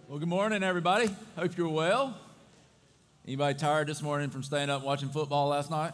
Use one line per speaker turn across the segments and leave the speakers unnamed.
Well, good morning, everybody. Hope you're well. Anybody tired this morning from staying up and watching football last night?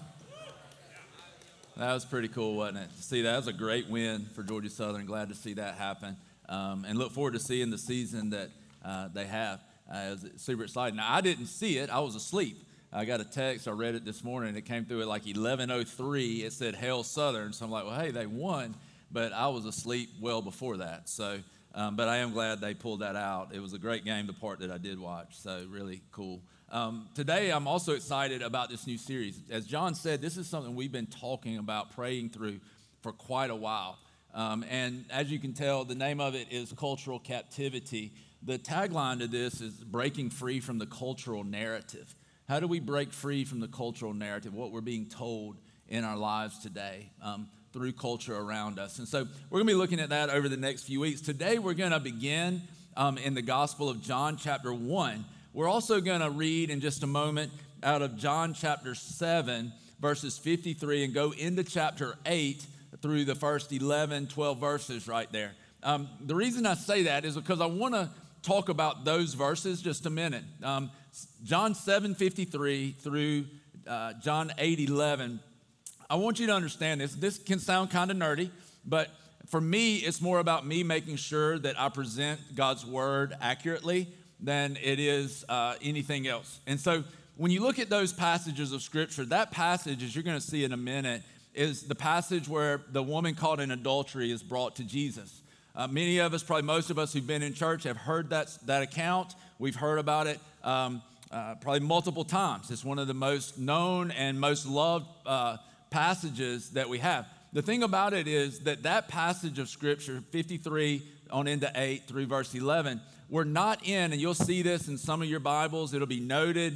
That was pretty cool, wasn't it? To see that was a great win for Georgia Southern. Glad to see that happen, and look forward to seeing the season that they have. It was super exciting. Now, I didn't see it. I was asleep. I got a text. I read it this morning. It came through at like 11:03. It said Hail Southern. So I'm like, well, hey, they won. But I was asleep well before that. So, but I am glad they pulled that out. It was a great game, the part that I did watch. So really cool. Today, I'm also excited about this new series. As John said, this is something we've been talking about, praying through for quite a while. And as you can tell, the name of it is Cultural Captivity. The tagline to this is breaking free from the cultural narrative. How do we break free from the cultural narrative, what we're being told in our lives today through culture around us? And so we're going to be looking at that over the next few weeks. Today, we're going to begin in the Gospel of John, chapter 1. We're also going to read in just a moment out of John chapter 7, verses 53, and go into chapter 8 through the first 11, 12 verses right there. The reason I say that is because I want to talk about those verses just a minute. John 7:53 through John 8:11. I want you to understand this. This can sound kind of nerdy, but for me, it's more about me making sure that I present God's word accurately than it is anything else. And so when you look at those passages of Scripture, that passage, as you're going to see in a minute, is the passage where the woman caught in adultery is brought to Jesus. Many of us, probably most of us who've been in church have heard that account. We've heard about it probably multiple times. It's one of the most known and most loved passages that we have. The thing about it is that passage of Scripture, 53 on into 8 through verse 11, we're not in, and you'll see this in some of your Bibles, it'll be noted,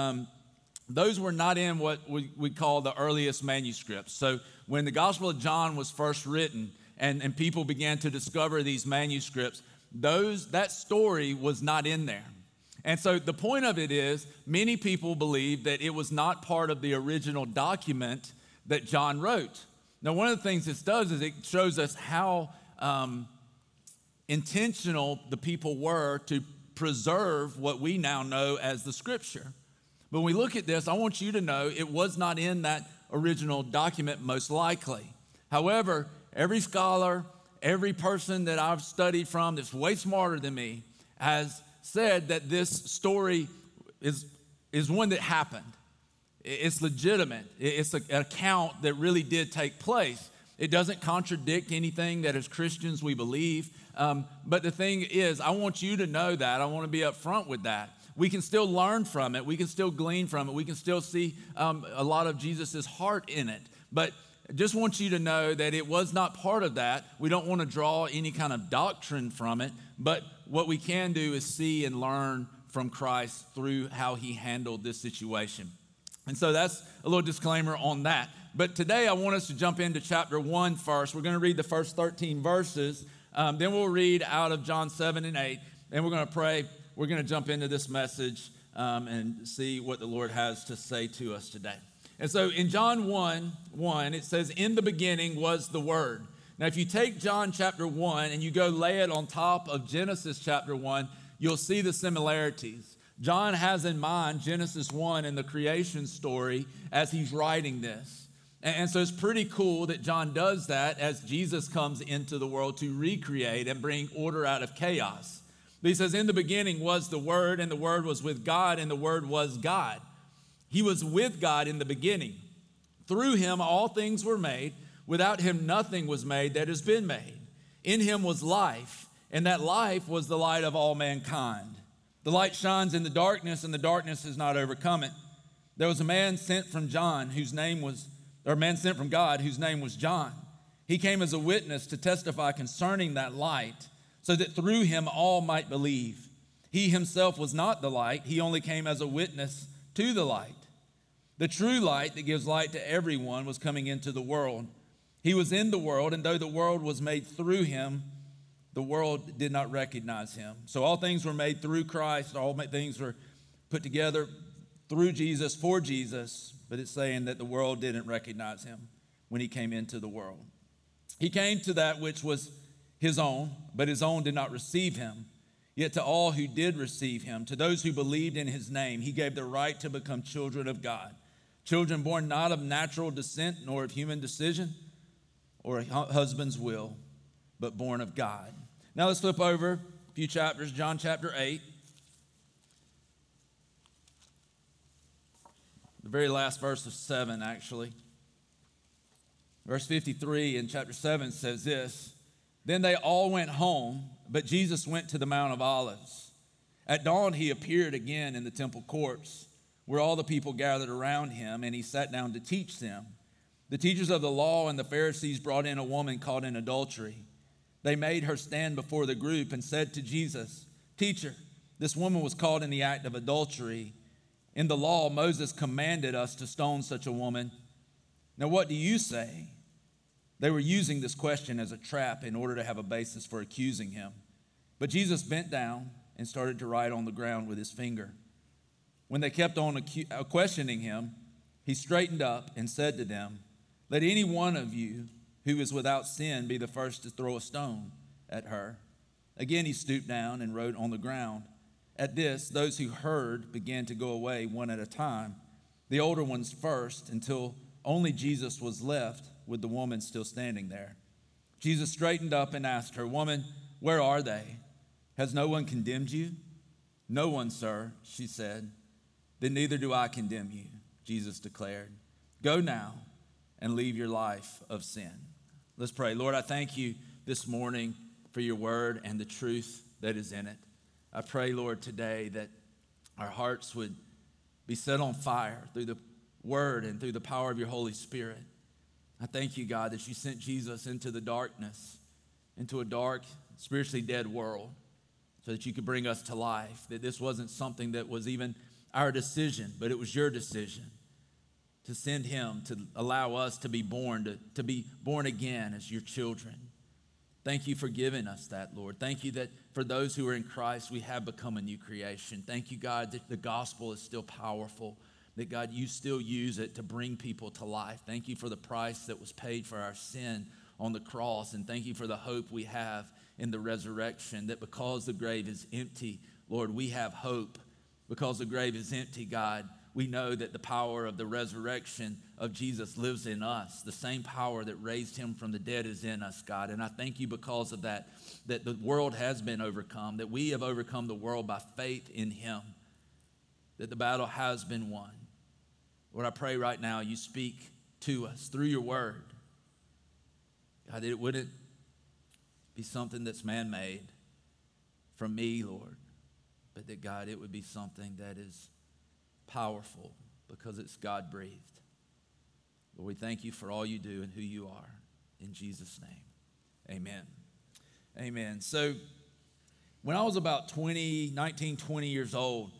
those were not in what we call the earliest manuscripts. So when the Gospel of John was first written and people began to discover these manuscripts, that story was not in there. And so the point of it is many people believe that it was not part of the original document that John wrote. Now, one of the things this does is it shows us how intentional the people were to preserve what we now know as the Scripture. But when we look at this, I want you to know it was not in that original document, most likely. However, every scholar, every person that I've studied from that's way smarter than me has said that this story is one that happened. It's legitimate. It's an account that really did take place. It doesn't contradict anything that as Christians we believe. But the thing is, I want you to know that. I want to be upfront with that. We can still learn from it. We can still glean from it. We can still see a lot of Jesus's heart in it. But I just want you to know that it was not part of that. We don't want to draw any kind of doctrine from it. But what we can do is see and learn from Christ through how he handled this situation. And so that's a little disclaimer on that. But today I want us to jump into chapter 1 first. We're going to read the first 13 verses. Then we'll read out of John 7 and 8. Then we're going to pray. We're going to jump into this message and see what the Lord has to say to us today. And so in John 1:1, it says, "In the beginning was the Word." Now, if you take John chapter 1 and you go lay it on top of Genesis chapter 1, you'll see the similarities. John has in mind Genesis 1 and the creation story as he's writing this. And so it's pretty cool that John does that as Jesus comes into the world to recreate and bring order out of chaos. But he says, "In the beginning was the Word, and the Word was with God, and the Word was God." He was with God in the beginning. Through him all things were made. Without him nothing was made that has been made. In him was life, and that life was the light of all mankind. The light shines in the darkness, and the darkness has not overcome it. There was a man sent from God, whose name was John. He came as a witness to testify concerning that light, so that through him all might believe. He himself was not the light. He only came as a witness to the light. The true light that gives light to everyone was coming into the world. He was in the world, and though the world was made through him, the world did not recognize him. So all things were made through Christ. All things were put together through Jesus, for Jesus. But it's saying that the world didn't recognize him when he came into the world. He came to that which was his own, but his own did not receive him. Yet to all who did receive him, to those who believed in his name, he gave the right to become children of God. Children born not of natural descent, nor of human decision, or a husband's will, but born of God. Now let's flip over a few chapters, John chapter 8. The very last verse of 7, actually. Verse 53 in chapter 7 says this: Then they all went home, but Jesus went to the Mount of Olives. At dawn he appeared again in the temple courts, where all the people gathered around him, and he sat down to teach them. The teachers of the law and the Pharisees brought in a woman caught in adultery. They made her stand before the group and said to Jesus, "Teacher, this woman was caught in the act of adultery. In the law, Moses commanded us to stone such a woman. Now what do you say?" They were using this question as a trap in order to have a basis for accusing him. But Jesus bent down and started to write on the ground with his finger. When they kept on questioning him, he straightened up and said to them, "Let any one of you who is without sin be the first to throw a stone at her." Again he stooped down and wrote on the ground. At this, those who heard began to go away one at a time, the older ones first, until only Jesus was left with the woman still standing there. Jesus straightened up and asked her, "Woman, where are they? Has no one condemned you?" "No one, sir," she said. "Then neither do I condemn you," Jesus declared. "Go now and leave your life of sin." Let's pray. Lord, I thank you this morning for your word and the truth that is in it. I pray, Lord, today that our hearts would be set on fire through the word and through the power of your Holy Spirit. I thank you, God, that you sent Jesus into the darkness, into a dark, spiritually dead world, so that you could bring us to life, that this wasn't something that was even our decision, but it was your decision to send him to allow us to be born, to be born again as your children. Thank you for giving us that, Lord. Thank you that for those who are in Christ, we have become a new creation. Thank you, God, that the gospel is still powerful, that, God, you still use it to bring people to life. Thank you for the price that was paid for our sin on the cross, and thank you for the hope we have in the resurrection, that because the grave is empty, Lord, we have hope. Because the grave is empty, God, we know that the power of the resurrection of Jesus lives in us. The same power that raised him from the dead is in us, God. And I thank you because of that, that the world has been overcome, that we have overcome the world by faith in him, that the battle has been won. Lord, I pray right now you speak to us through your word. God, that it wouldn't be something that's man-made from me, Lord, but that, God, it would be something that is powerful because it's God-breathed. Lord, we thank you for all you do and who you are. In Jesus' name, amen. Amen. So when I was about 19, 20 years old,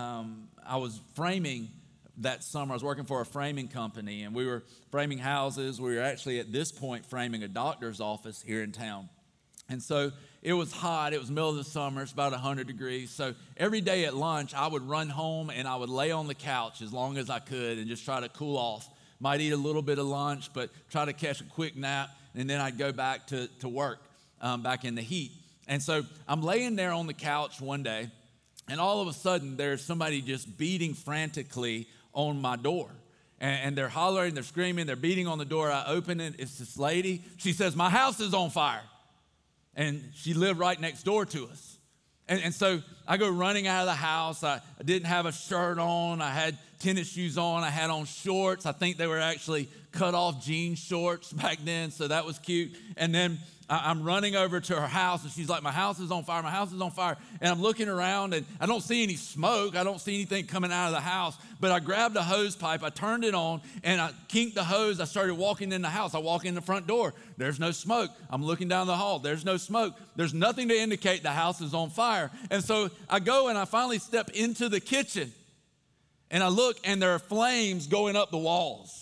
I was framing that summer. I was working for a framing company, and we were framing houses. We were actually at this point framing a doctor's office here in town. And so it was hot. It was the middle of the summer. It's about 100 degrees. So every day at lunch, I would run home and I would lay on the couch as long as I could and just try to cool off. Might eat a little bit of lunch, but try to catch a quick nap. And then I'd go back to work back in the heat. And so I'm laying there on the couch one day, and all of a sudden there's somebody just beating frantically on my door. And they're hollering, they're screaming, they're beating on the door. I open it. It's this lady. She says, "My house is on fire." And she lived right next door to us. And so I go running out of the house. I didn't have a shirt on. I had tennis shoes on. I had on shorts. I think they were actually cut off jean shorts back then, so that was cute. And then I'm running over to her house, and she's like, "My house is on fire. My house is on fire." And I'm looking around, and I don't see any smoke. I don't see anything coming out of the house. But I grabbed a hose pipe. I turned it on, and I kinked the hose. I started walking in the house. I walk in the front door. There's no smoke. I'm looking down the hall. There's no smoke. There's nothing to indicate the house is on fire. And so I go, and I finally step into the kitchen, and I look, and there are flames going up the walls.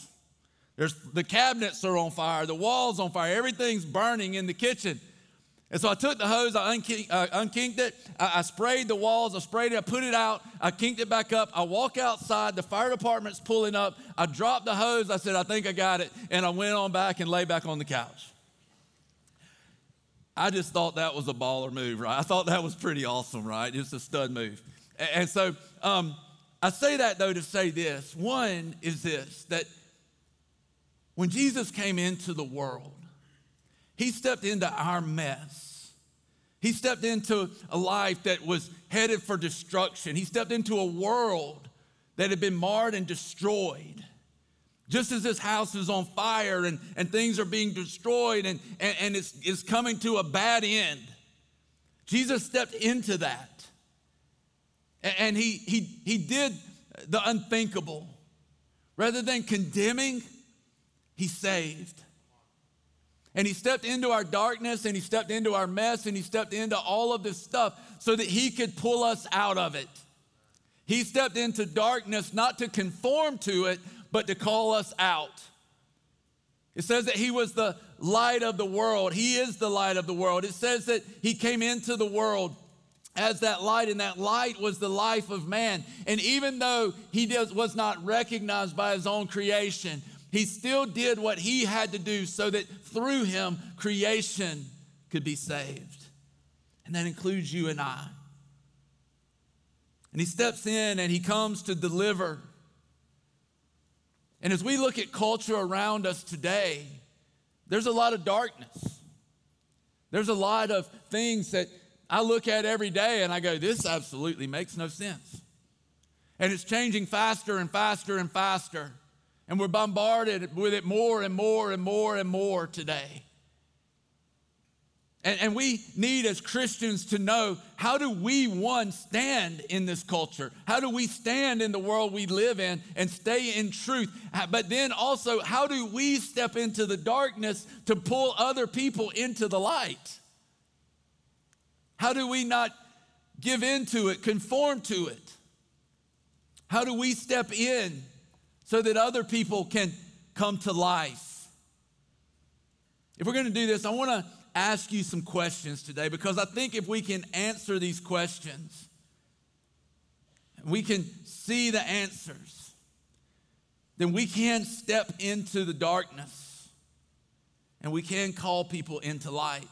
The cabinets are on fire. The wall's on fire. Everything's burning in the kitchen. And so I took the hose. I unkinked it. I sprayed the walls. I sprayed it. I put it out. I kinked it back up. I walk outside. The fire department's pulling up. I dropped the hose. I said, "I think I got it." And I went on back and lay back on the couch. I just thought that was a baller move, right? I thought that was pretty awesome, right? Just a stud move. And so I say that, though, to say this. One is this, that when Jesus came into the world, he stepped into our mess. He stepped into a life that was headed for destruction. He stepped into a world that had been marred and destroyed. Just as this house is on fire and things are being destroyed and it's coming to a bad end, Jesus stepped into that. And he did the unthinkable. Rather than condemning, he saved. And he stepped into our darkness, and he stepped into our mess, and he stepped into all of this stuff so that he could pull us out of it. He stepped into darkness not to conform to it, but to call us out. It says that he was the light of the world. He is the light of the world. It says that he came into the world as that light, and that light was the life of man. And even though he was not recognized by his own creation, he still did what he had to do so that through him, creation could be saved. And that includes you and I. And he steps in and he comes to deliver. And as we look at culture around us today, there's a lot of darkness. There's a lot of things that I look at every day and I go, this absolutely makes no sense. And it's changing faster and faster and faster. And we're bombarded with it more and more and more and more today. And we need as Christians to know, how do we, one, stand in this culture? How do we stand in the world we live in and stay in truth? But then also, how do we step into the darkness to pull other people into the light? How do we not give in to it, conform to it? How do we step in so that other people can come to life? If we're going to do this, I want to ask you some questions today, because I think if we can answer these questions, we can see the answers, then we can step into the darkness and we can call people into light.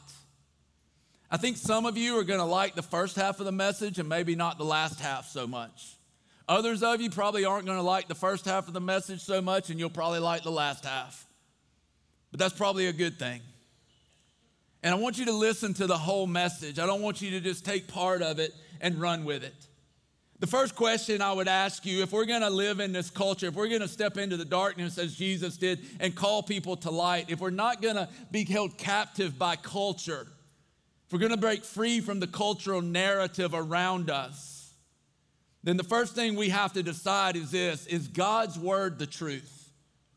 I think some of you are going to like the first half of the message and maybe not the last half so much. Others of you probably aren't going to like the first half of the message so much, and you'll probably like the last half. But that's probably a good thing. And I want you to listen to the whole message. I don't want you to just take part of it and run with it. The first question I would ask you, if we're going to live in this culture, if we're going to step into the darkness as Jesus did and call people to light, if we're not going to be held captive by culture, if we're going to break free from the cultural narrative around us, then the first thing we have to decide is this: is God's word the truth?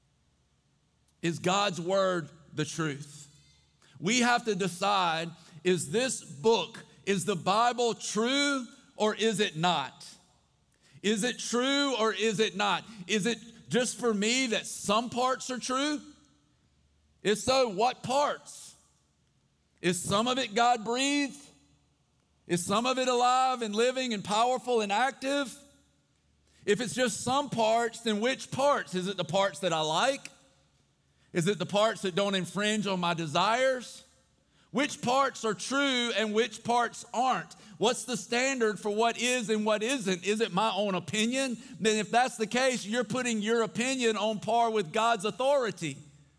Is God's word the truth? We have to decide, is this book, is the Bible true or is it not? Is it true or is it not? Is it just for me that some parts are true? If so, what parts? Is some of it God-breathed? Is some of it alive and living and powerful and active? If it's just some parts, then which parts? Is it the parts that I like? Is it the parts that don't infringe on my desires? Which parts are true and which parts aren't? What's the standard for what is and what isn't? Is it my own opinion? Then if that's the case, you're putting your opinion on par with God's authority.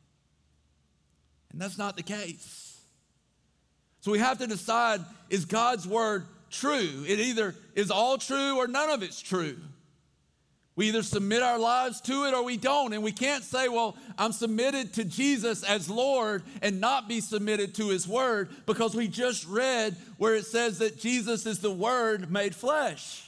And that's not the case. So we have to decide, is God's word true? It either is all true or none of it's true. We either submit our lives to it or we don't. And we can't say, well, I'm submitted to Jesus as Lord and not be submitted to his word, because we just read where it says that Jesus is the word made flesh.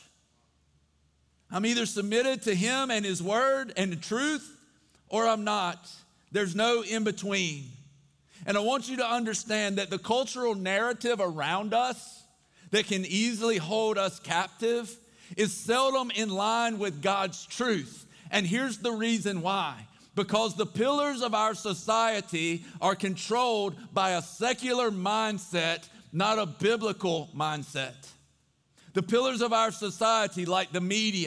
I'm either submitted to him and his word and the truth, or I'm not. There's no in between. And I want you to understand that the cultural narrative around us that can easily hold us captive is seldom in line with God's truth. And here's the reason why. Because the pillars of our society are controlled by a secular mindset, not a biblical mindset. The pillars of our society, like the media,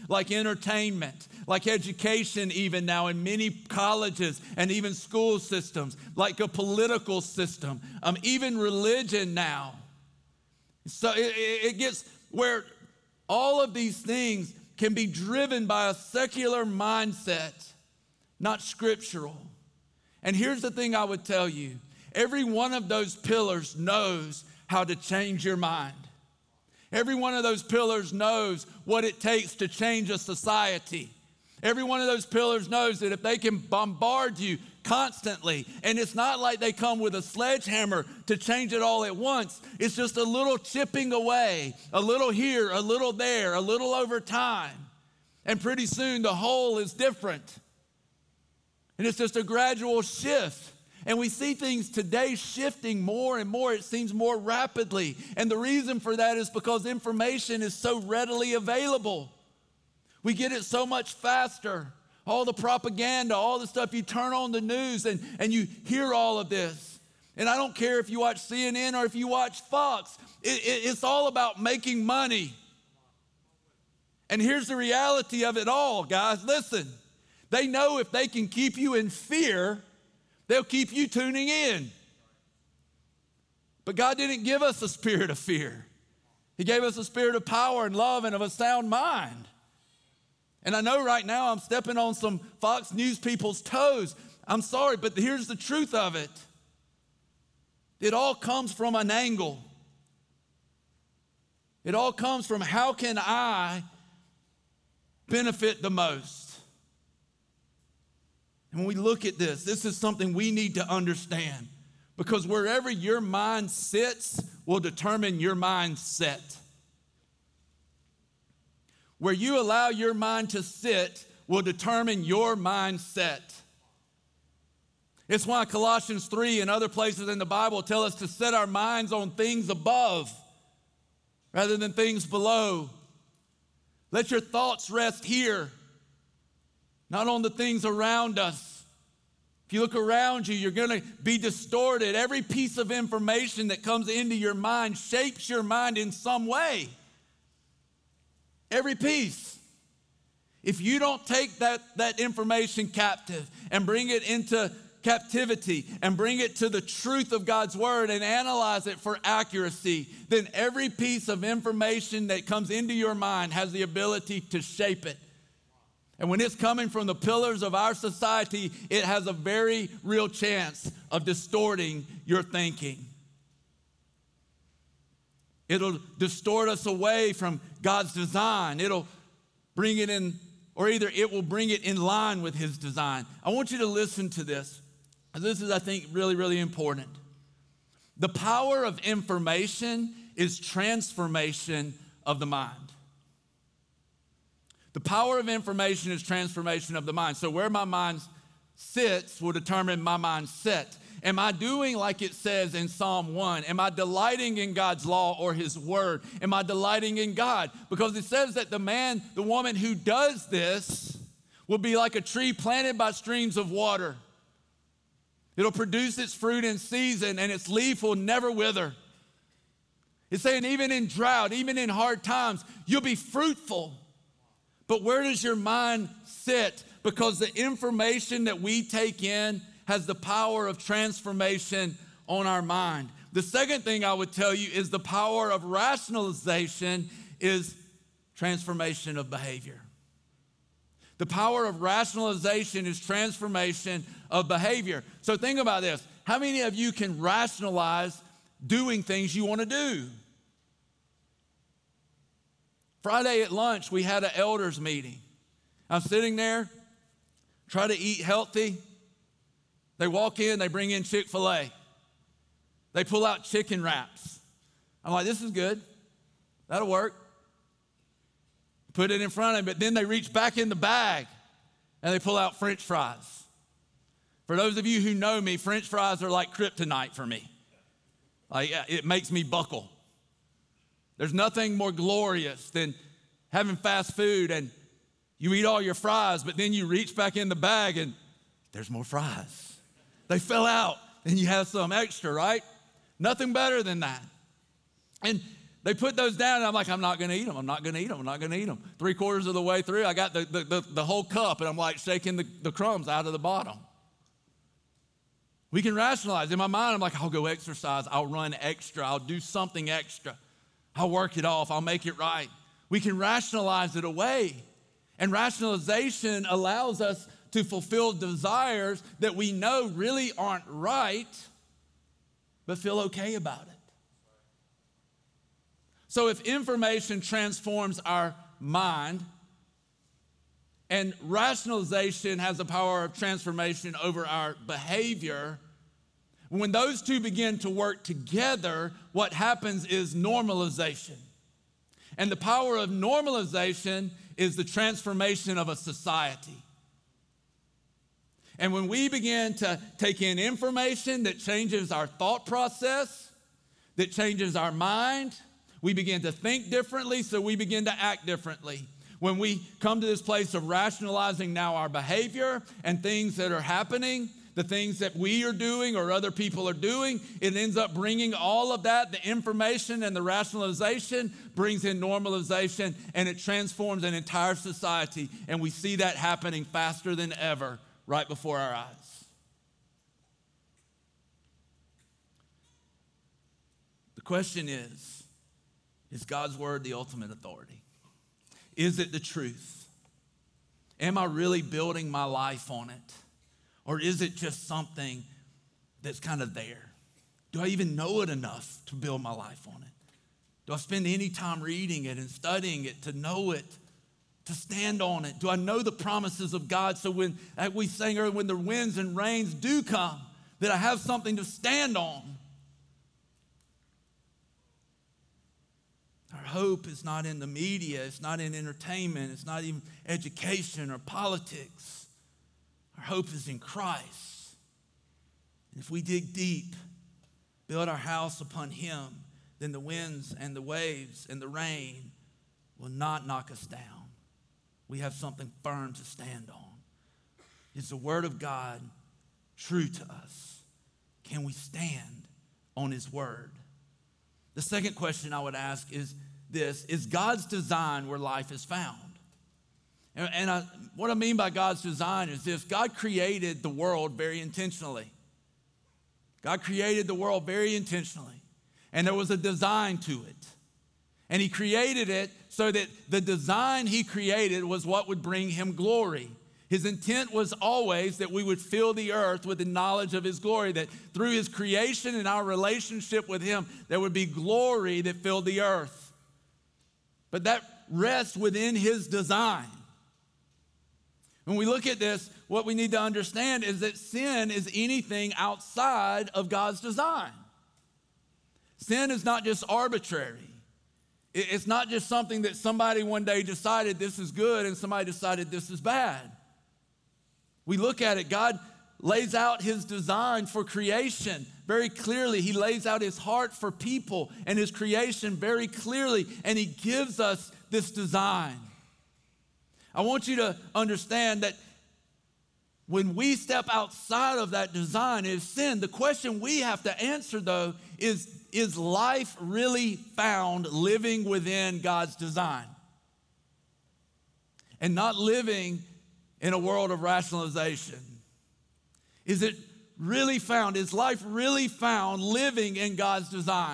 like entertainment, like education even now in many colleges and even school systems, like a political system, even religion now. So it gets where all of these things can be driven by a secular mindset, not scriptural. And here's the thing I would tell you. Every one of those pillars knows how to change your mind. Every one of those pillars knows what it takes to change a society. Every one of those pillars knows that if they can bombard you constantly, and it's not like they come with a sledgehammer to change it all at once, it's just a little chipping away, a little here, a little there, a little over time. And pretty soon the whole is different. And it's just a gradual shift. And we see things today shifting more and more. It seems more rapidly. And the reason for that is because information is so readily available. We get it so much faster. All the propaganda, all the stuff, you turn on the news and you hear all of this. And I don't care if you watch CNN or if you watch Fox. It's all about making money. And here's the reality of it all, guys. Listen, they know if they can keep you in fear, they'll keep you tuning in. But God didn't give us a spirit of fear. He gave us a spirit of power and love and of a sound mind. And I know right now I'm stepping on some Fox News people's toes. I'm sorry, but here's the truth of it. It all comes from an angle. It all comes from how can I benefit the most? And when we look at this is something we need to understand, because wherever your mind sits will determine your mindset. Where you allow your mind to sit will determine your mindset. It's why Colossians 3 and other places in the Bible tell us to set our minds on things above rather than things below. Let your thoughts rest here, not on the things around us. If you look around you, you're going to be distorted. Every piece of information that comes into your mind shapes your mind in some way. Every piece. If you don't take that information captive and bring it into captivity and bring it to the truth of God's word and analyze it for accuracy, then every piece of information that comes into your mind has the ability to shape it. And when it's coming from the pillars of our society, it has a very real chance of distorting your thinking. It'll distort us away from God's design. It'll bring it in, or either it will bring it in line with his design. I want you to listen to this. This is, I think, really, really important. The power of information is transformation of the mind. The power of information is transformation of the mind. So where my mind sits will determine my mindset. Am I doing like it says in Psalm 1? Am I delighting in God's law or his word? Am I delighting in God? Because it says that the woman who does this will be like a tree planted by streams of water. It'll produce its fruit in season and its leaf will never wither. It's saying even in drought, even in hard times, you'll be fruitful. But where does your mind sit? Because the information that we take in has the power of transformation on our mind. The second thing I would tell you is the power of rationalization is transformation of behavior. The power of rationalization is transformation of behavior. So think about this. How many of you can rationalize doing things you want to do? Friday at lunch, we had an elders meeting. I'm sitting there, try to eat healthy. They walk in, they bring in Chick-fil-A. They pull out chicken wraps. I'm like, this is good. That'll work. Put it in front of them, but then they reach back in the bag and they pull out French fries. For those of you who know me, French fries are like kryptonite for me. Like, it makes me buckle. There's nothing more glorious than having fast food and you eat all your fries, but then you reach back in the bag and there's more fries. They fell out and you have some extra, right? Nothing better than that. And They put those down, and I'm like, I'm not going to eat them. I'm not going to eat them. I'm not going to eat them. 3/4 of the way through, I got the whole cup, and I'm like shaking the crumbs out of the bottom. We can rationalize. In my mind, I'm like, I'll go exercise. I'll run extra. I'll do something extra. I'll work it off. I'll make it right. We can rationalize it away. And rationalization allows us to fulfill desires that we know really aren't right, but feel okay about it. So if information transforms our mind and rationalization has the power of transformation over our behavior, when those two begin to work together, what happens is normalization. And the power of normalization is the transformation of a society. And when we begin to take in information that changes our thought process, that changes our mind, we begin to think differently, so we begin to act differently. When we come to this place of rationalizing now our behavior and things that are happening, the things that we are doing or other people are doing, it ends up bringing all of that, the information and the rationalization brings in normalization, and it transforms an entire society. And we see that happening faster than ever right before our eyes. The question is God's word the ultimate authority? Is it the truth? Am I really building my life on it? Or is it just something that's kind of there? Do I even know it enough to build my life on it? Do I spend any time reading it and studying it to know it, to stand on it? Do I know the promises of God so when, like we sang earlier, when the winds and rains do come, that I have something to stand on? Our hope is not in the media, it's not in entertainment, it's not even education or politics. Our hope is in Christ. And if we dig deep, build our house upon Him, then the winds and the waves and the rain will not knock us down. We have something firm to stand on. Is the Word of God true to us? Can we stand on His Word? The second question I would ask is this: is God's design where life is found? What I mean by God's design is this: God created the world very intentionally. God created the world very intentionally. And there was a design to it. And He created it so that the design He created was what would bring Him glory. His intent was always that we would fill the earth with the knowledge of His glory, that through His creation and our relationship with Him, there would be glory that filled the earth. But that rests within His design. When we look at this, what we need to understand is that sin is anything outside of God's design. Sin is not just arbitrary. It's not just something that somebody one day decided this is good and somebody decided this is bad. We look at it, God lays out His design for creation very clearly. He lays out His heart for people and His creation very clearly, and He gives us this design. I want you to understand that when we step outside of that design is sin. The question we have to answer, though, is life really found living within God's design? And not living in a world of rationalization. Is it really found? Is life really found living in God's design?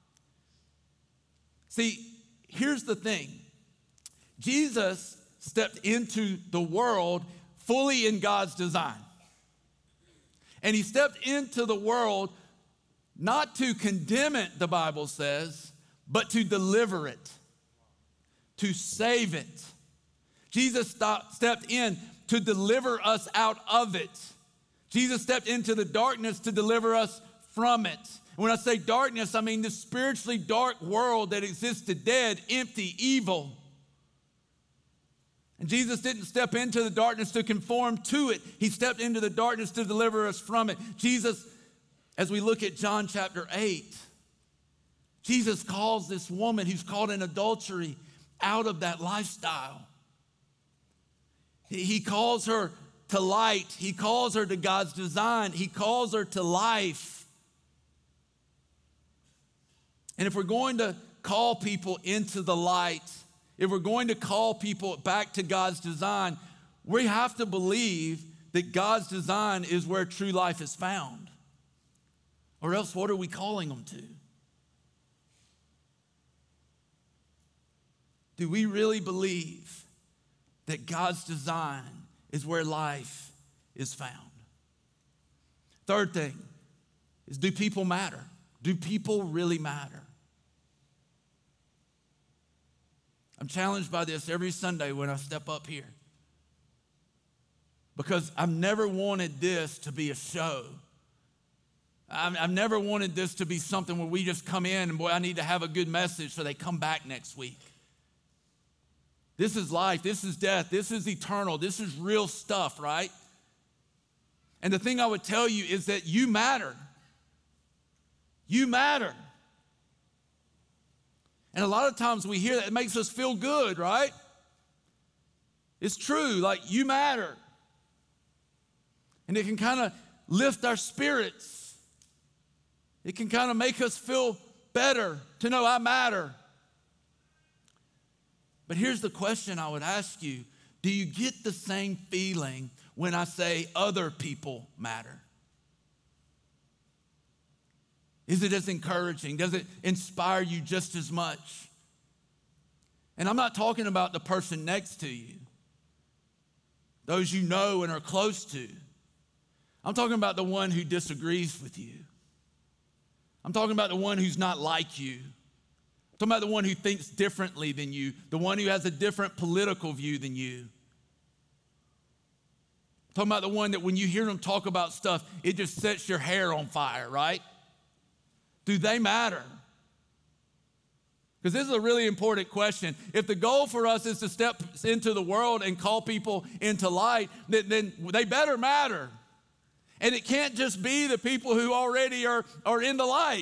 See, here's the thing. Jesus stepped into the world fully in God's design. And He stepped into the world not to condemn it, the Bible says, but to deliver it, to save it. Jesus stepped in to deliver us out of it. Jesus stepped into the darkness to deliver us from it. When I say darkness, I mean the spiritually dark world that exists today, empty, evil. And Jesus didn't step into the darkness to conform to it. He stepped into the darkness to deliver us from it. Jesus, as we look at John chapter 8, Jesus calls this woman who's caught in adultery out of that lifestyle. He calls her to light. He calls her to God's design. He calls her to life. And if we're going to call people into the light, if we're going to call people back to God's design, we have to believe that God's design is where true life is found. Or else, what are we calling them to? Do we really believe that God's design is where life is found? Third thing is, do people matter? Do people really matter? I'm challenged by this every Sunday when I step up here, because I've never wanted this to be a show. I've never wanted this to be something where we just come in and, boy, I need to have a good message so they come back next week. This is life. This is death. This is eternal. This is real stuff, right? And the thing I would tell you is that you matter. You matter. And a lot of times we hear that, it makes us feel good, right? It's true, like you matter. And it can kind of lift our spirits. It can kind of make us feel better to know I matter. But here's the question I would ask you. Do you get the same feeling when I say other people matter? Is it as encouraging? Does it inspire you just as much? And I'm not talking about the person next to you, those you know and are close to. I'm talking about the one who disagrees with you. I'm talking about the one who's not like you. I'm talking about the one who thinks differently than you, the one who has a different political view than you. I'm talking about the one that when you hear them talk about stuff, it just sets your hair on fire, right? Do they matter? Because this is a really important question. If the goal for us is to step into the world and call people into light, then they better matter. And it can't just be the people who already are in the light.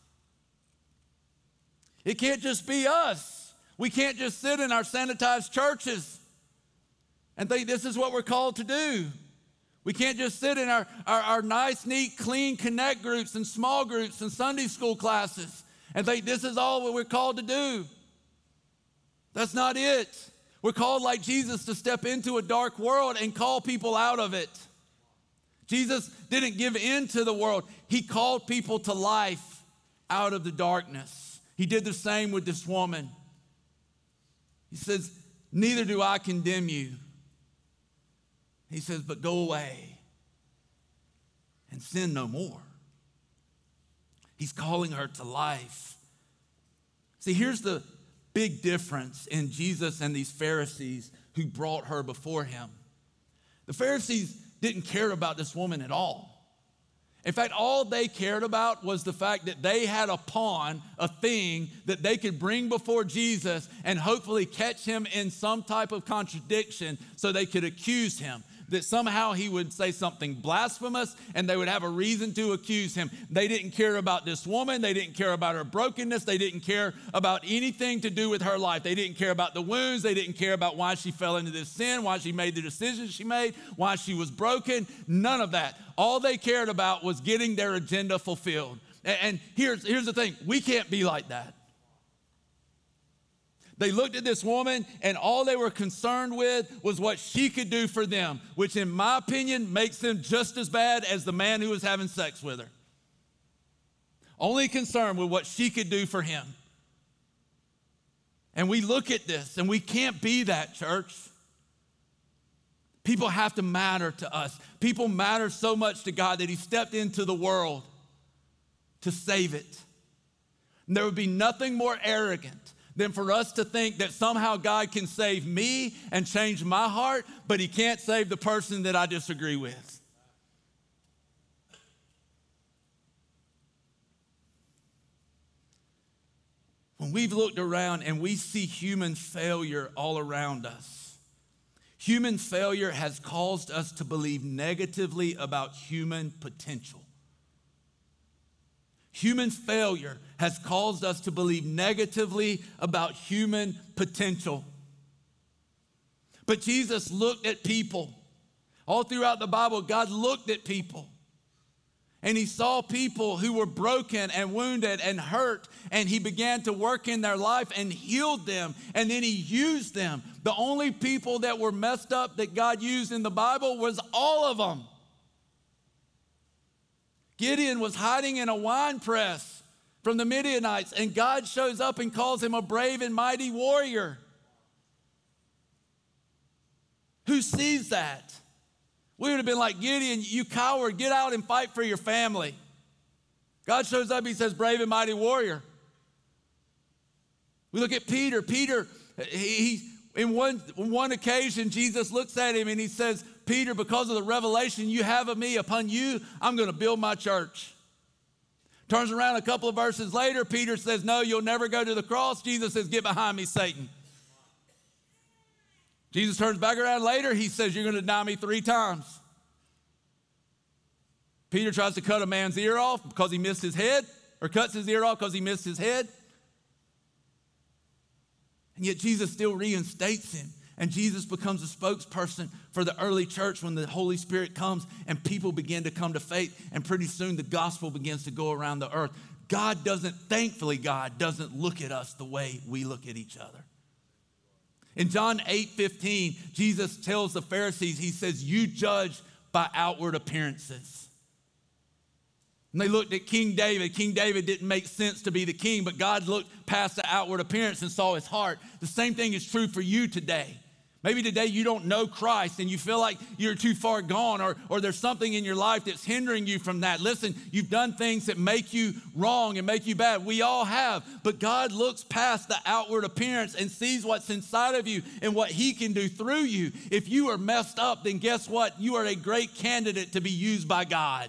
It can't just be us. We can't just sit in our sanitized churches and think this is what we're called to do. We can't just sit in our nice, neat, clean connect groups and small groups and Sunday school classes and think this is all what we're called to do. That's not it. We're called, like Jesus, to step into a dark world and call people out of it. Jesus didn't give in to the world. He called people to life out of the darkness. He did the same with this woman. He says, neither do I condemn you. He says, but go away and sin no more. He's calling her to life. See, here's the big difference in Jesus and these Pharisees who brought her before him. The Pharisees didn't care about this woman at all. In fact, all they cared about was the fact that they had a pawn, a thing that they could bring before Jesus and hopefully catch him in some type of contradiction so they could accuse him. That somehow he would say something blasphemous and they would have a reason to accuse him. They didn't care about this woman. They didn't care about her brokenness. They didn't care about anything to do with her life. They didn't care about the wounds. They didn't care about why she fell into this sin, why she made the decisions she made, why she was broken. None of that. All they cared about was getting their agenda fulfilled. And here's the thing. We can't be like that. They looked at this woman and all they were concerned with was what she could do for them, which in my opinion makes them just as bad as the man who was having sex with her. Only concerned with what she could do for him. And we look at this and we can't be that, church. People have to matter to us. People matter so much to God that he stepped into the world to save it. And there would be nothing more arrogant than for us to think that somehow God can save me and change my heart, but he can't save the person that I disagree with. When we've looked around and we see human failure all around us, human failure has caused us to believe negatively about human potential. Human failure has caused us to believe negatively about human potential. But Jesus looked at people. All throughout the Bible, God looked at people. and he saw people who were broken and wounded and hurt, and he began to work in their life and healed them, and then he used them. The only people that were messed up that God used in the Bible was all of them. Gideon was hiding in a wine press from the Midianites, and God shows up and calls him a brave and mighty warrior. Who sees that? We would have been like, Gideon, you coward, get out and fight for your family. God shows up, he says, brave and mighty warrior. We look at Peter. Peter, in one occasion, Jesus looks at him and he says, Peter, because of the revelation you have of me, upon you, I'm going to build my church. Turns around a couple of verses later, Peter says, no, you'll never go to the cross. Jesus says, get behind me, Satan. Jesus turns back around later, he says, you're going to deny me 3 times. Peter tries to cut a man's ear off because he missed his head, or cuts his ear off because he missed his head. And yet Jesus still reinstates him. And Jesus becomes a spokesperson for the early church when the Holy Spirit comes and people begin to come to faith. And pretty soon the gospel begins to go around the earth. Thankfully, God doesn't look at us the way we look at each other. In John 8:15, Jesus tells the Pharisees, he says, you judge by outward appearances. And they looked at King David. King David didn't make sense to be the king, but God looked past the outward appearance and saw his heart. The same thing is true for you today. Maybe today you don't know Christ and you feel like you're too far gone, or there's something in your life that's hindering you from that. Listen, you've done things that make you wrong and make you bad. We all have. But God looks past the outward appearance and sees what's inside of you and what he can do through you. If you are messed up, then guess what? You are a great candidate to be used by God.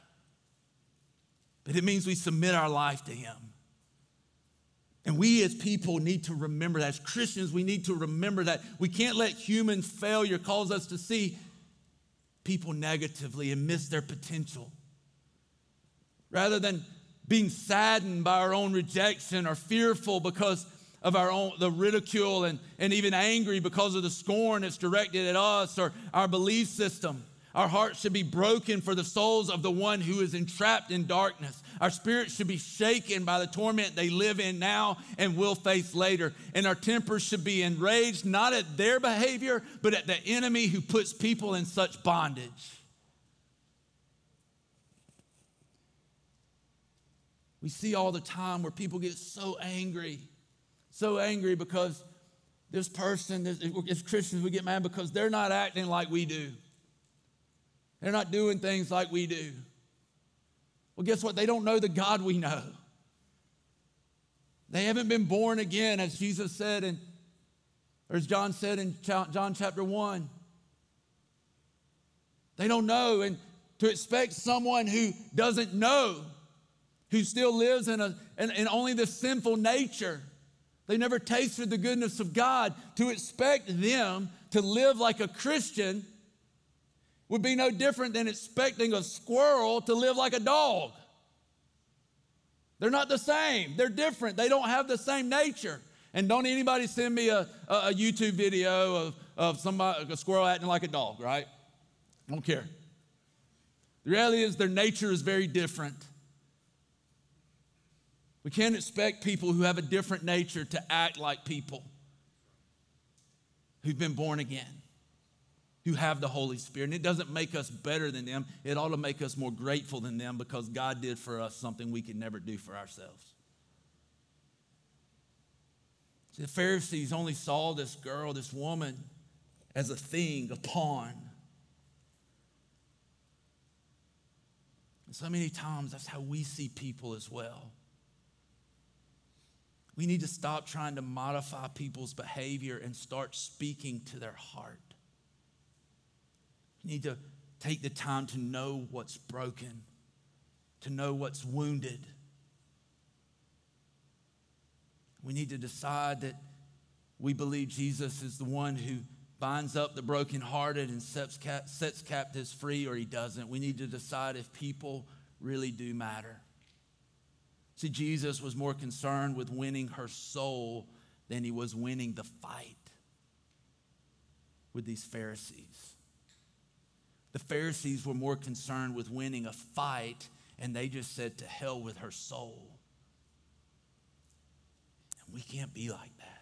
But it means we submit our life to him. And we as people need to remember that. As Christians, we need to remember that. We can't let human failure cause us to see people negatively and miss their potential. Rather than being saddened by our own rejection or fearful because of the ridicule and even angry because of the scorn that's directed at us or our belief system. Our hearts should be broken for the souls of the one who is entrapped in darkness. Our spirits should be shaken by the torment they live in now and will face later. And our tempers should be enraged, not at their behavior, but at the enemy who puts people in such bondage. We see all the time where people get so angry because this person, as Christians, we get mad because they're not acting like we do. They're not doing things like we do. Well, guess what? They don't know the God we know. They haven't been born again, as Jesus said, or as John said in John chapter 1. They don't know. And to expect someone who doesn't know, who still lives in only the sinful nature, they never tasted the goodness of God, to expect them to live like a Christian would be no different than expecting a squirrel to live like a dog. They're not the same. They're different. They don't have the same nature. And don't anybody send me a YouTube video of somebody, a squirrel acting like a dog, right? I don't care. The reality is their nature is very different. We can't expect people who have a different nature to act like people who've been born again, who have the Holy Spirit. And it doesn't make us better than them. It ought to make us more grateful than them because God did for us something we could never do for ourselves. See, the Pharisees only saw this girl, this woman, as a thing, a pawn. And so many times that's how we see people as well. We need to stop trying to modify people's behavior and start speaking to their heart. You need to take the time to know what's broken, to know what's wounded. We need to decide that we believe Jesus is the one who binds up the brokenhearted and sets captives free, or he doesn't. We need to decide if people really do matter. See, Jesus was more concerned with winning her soul than he was winning the fight with these Pharisees. The Pharisees were more concerned with winning a fight and they just said, to hell with her soul. And we can't be like that.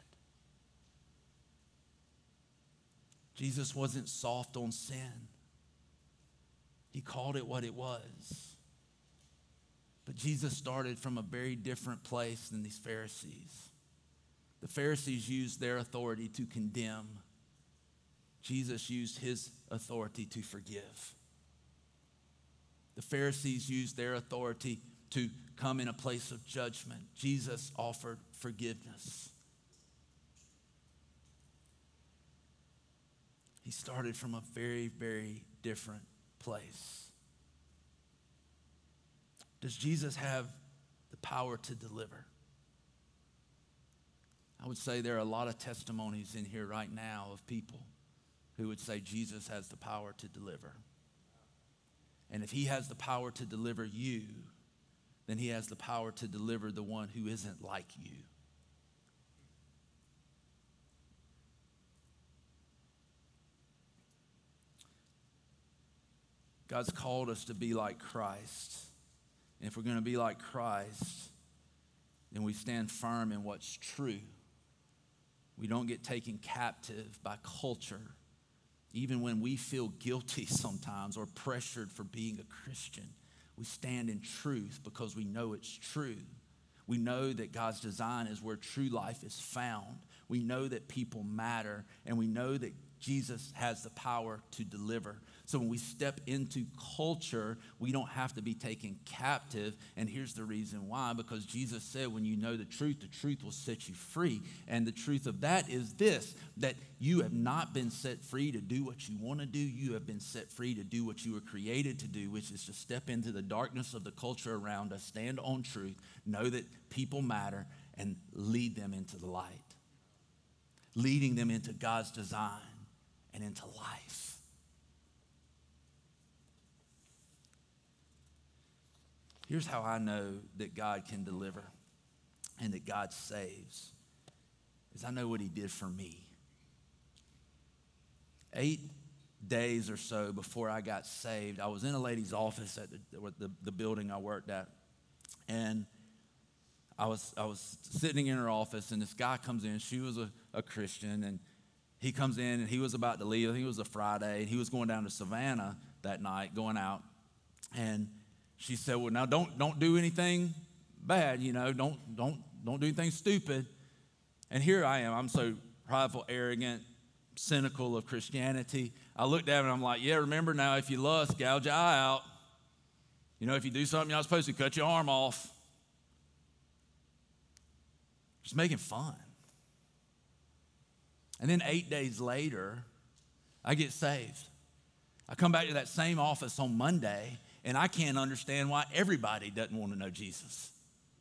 Jesus wasn't soft on sin. He called it what it was. But Jesus started from a very different place than these Pharisees. The Pharisees used their authority to condemn. Jesus used his authority to forgive. The Pharisees used their authority to come in a place of judgment. Jesus offered forgiveness. He started from a very, very different place. Does Jesus have the power to deliver? I would say there are a lot of testimonies in here right now of people who would say Jesus has the power to deliver. And if he has the power to deliver you, then he has the power to deliver the one who isn't like you. God's called us to be like Christ. And if we're going to be like Christ, then we stand firm in what's true. We don't get taken captive by culture, even when we feel guilty sometimes or pressured for being a Christian. We stand in truth because we know it's true. We know that God's design is where true life is found. We know that people matter, and we know that Jesus has the power to deliver. So when we step into culture, we don't have to be taken captive. And here's the reason why. Because Jesus said, when you know the truth will set you free. And the truth of that is this, that you have not been set free to do what you want to do. You have been set free to do what you were created to do, which is to step into the darkness of the culture around us, stand on truth, know that people matter, and lead them into the light. Leading them into God's design and into life. Here's how I know that God can deliver and that God saves, is I know what he did for me. 8 days or so before I got saved, I was in a lady's office at the building I worked at, and I was sitting in her office, and this guy comes in. She was a Christian, and he comes in, and he was about to leave. I think it was a Friday, and he was going down to Savannah that night, going out, and she said, well, now don't do anything bad, don't do anything stupid. And here I am. I'm so prideful, arrogant, cynical of Christianity. I looked at him and I'm like, yeah, remember now, if you lust, gouge your eye out. If you do something you're not supposed to, cut your arm off. Just making fun. And then 8 days later, I get saved. I come back to that same office on Monday, and I can't understand why everybody doesn't want to know Jesus.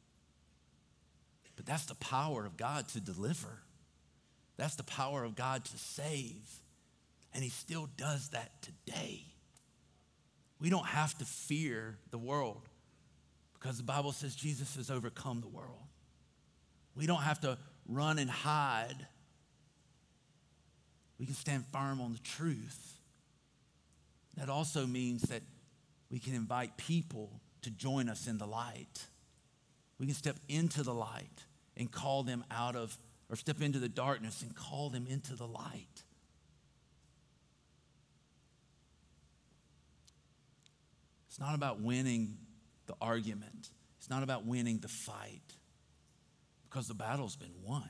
But that's the power of God to deliver. That's the power of God to save. And he still does that today. We don't have to fear the world because the Bible says Jesus has overcome the world. We don't have to run and hide. We can stand firm on the truth. That also means that we can invite people to join us in the light. We can step into the light and call them out of, or step into the darkness and call them into the light. It's not about winning the argument. It's not about winning the fight, because the battle's been won.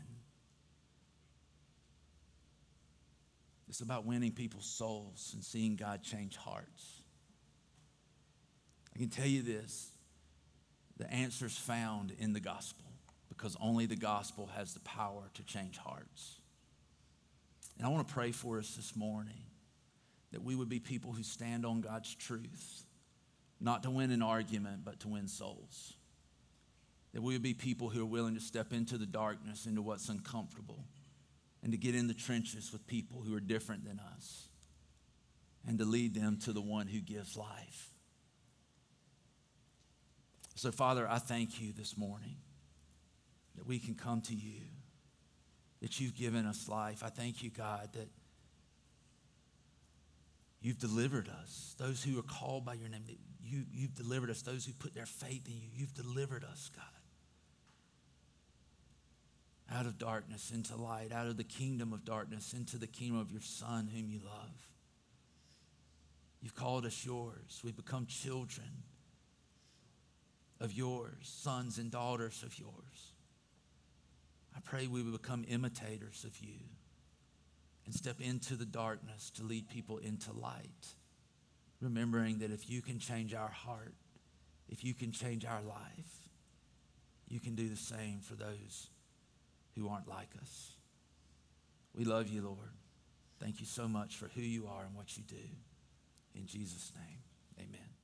It's about winning people's souls and seeing God change hearts. I can tell you this, the answer's found in the gospel, because only the gospel has the power to change hearts. And I want to pray for us this morning that we would be people who stand on God's truth, not to win an argument, but to win souls. That we would be people who are willing to step into the darkness, into what's uncomfortable, and to get in the trenches with people who are different than us, and to lead them to the one who gives life. So, Father, I thank you this morning that we can come to you, that you've given us life. I thank you, God, that You've delivered us. Those who are called by your name, you've delivered us. Those who put their faith in you, you've delivered us, God. Out of darkness into light, out of the kingdom of darkness into the kingdom of your Son whom you love. You've called us yours. We've become children of yours, sons and daughters of yours. I pray we would become imitators of you and step into the darkness to lead people into light, remembering that if you can change our heart, if you can change our life, you can do the same for those who aren't like us. We love you, Lord. Thank you so much for who you are and what you do. In Jesus' name, amen.